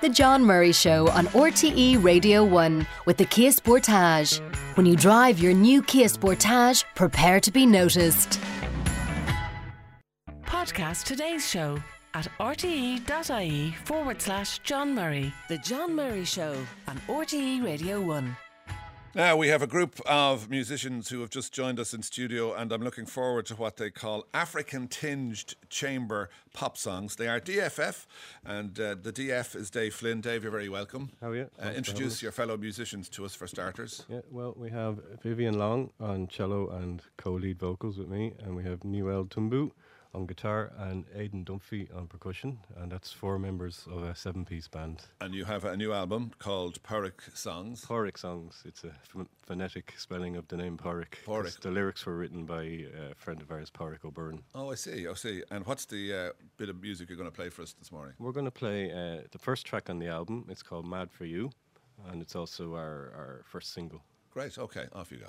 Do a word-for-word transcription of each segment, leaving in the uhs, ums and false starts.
The John Murray Show on R T E Radio one with the Kia Sportage. When you drive your new Kia Sportage, prepare to be noticed. Podcast today's show at rte.ie forward slash John Murray. The John Murray Show on R T E Radio one. Now, we have a group of musicians who have just joined us in studio, and I'm looking forward to what they call African-tinged chamber pop songs. They are D F F, and uh, the D F is Dave Flynn. Dave, you're very welcome. How are you? Uh, introduce your fellow musicians to us for starters. Yeah, well, we have Vivian Long on cello and co-lead vocals with me, and we have Newell Tumbu on guitar and Aidan Dunphy on percussion, and that's four members of a seven-piece band. And you have a new album called Porrick Songs. Porrick Songs. It's a ph- phonetic spelling of the name Porrick. Porrick. The lyrics were written by a friend of ours, Porrick O'Byrne. Oh, I see, I see. And what's the uh, bit of music you're going to play for us this morning? We're going to play uh, the first track on the album. It's called Mad For You, and it's also our, our first single. Great, okay, off you go.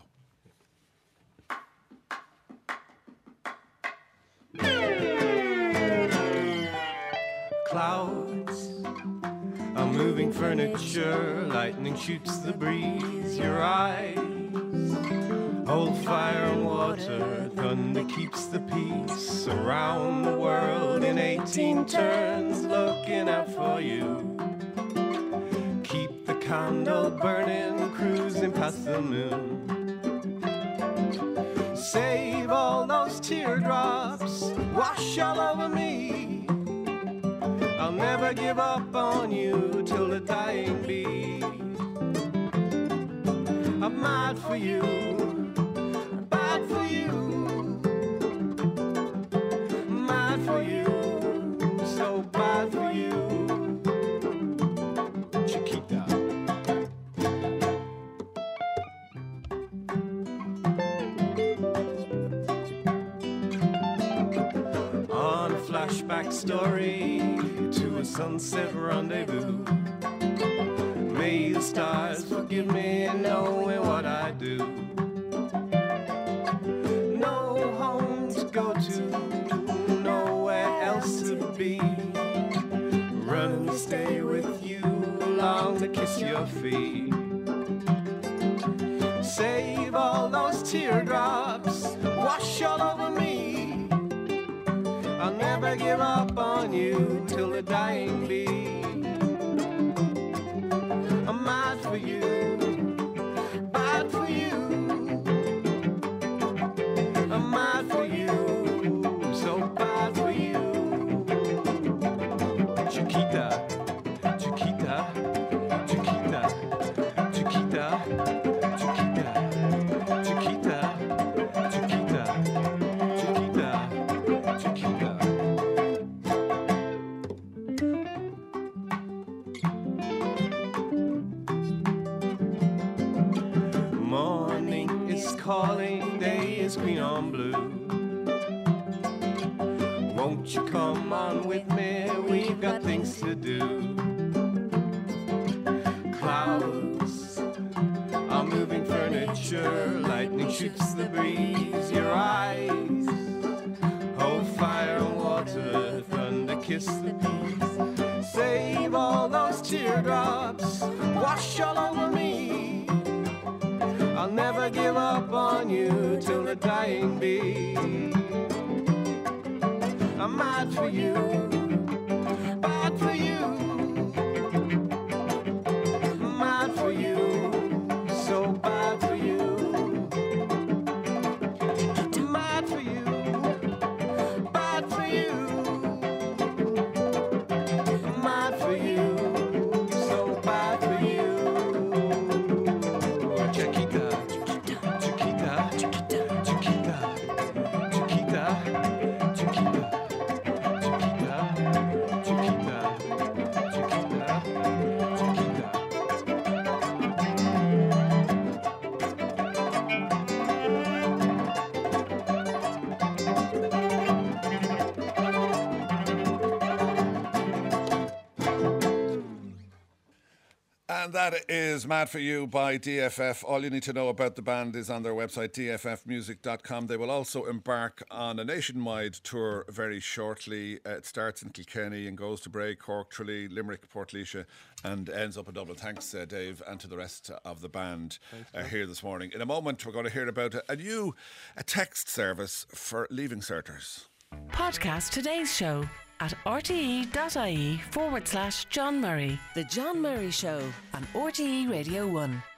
Clouds are moving furniture, lightning shoots the breeze, your eyes hold fire and water, thunder keeps the peace, around the world in eighteen turns, looking out for you. Keep the candle burning, cruising past the moon. Save all those teardrops, wash all over me. I'll never give up on you till the dying be. I'm mad for you, bad for you, mad for you, so bad for you. Chiquita. On a flashback story to a sunset rendezvous. May the stars forgive me knowing what I do. No home to go to, nowhere else to be. Run and stay with you, long to kiss your feet. Save all those teardrops, wash all over me. I'll never give up on you till the dying be. I'm mad for you, bad for you. I'm mad for you, so bad for you. Chiquita, Chiquita, Chiquita, Chiquita, Chiquita, Chiquita, Chiquita, Chiquita, Chiquita. Morning is calling, day is green on blue. Won't you come on with me? We've got things to do. Clouds are moving furniture, lightning shoots the breeze. Your eyes hold fire and water, thunder kiss the peace. Save all those teardrops, wash all over me. I'll never give up on you till the dying be. I'm mad for you, bad for you, mad for you, so bad for you. Mad for you, bad for you, mad for you, so bad for you. Chiquita, Chiquita, Chiquita, Chiquita, Chiquita, Chiquita, Chiquita. And that is Mad For You by D F F. All you need to know about the band is on their website, d f f music dot com. They will also embark on a nationwide tour very shortly. Uh, it starts in Kilkenny and goes to Bray, Cork, Tralee, Limerick, Portlaoise, and ends up in Dublin. Thanks, uh, Dave, and to the rest of the band uh, here this morning. In a moment, we're going to hear about a, a new a text service for leaving certers. Podcast today's show at rte.ie forward slash John Murray. The John Murray Show on R T E Radio one.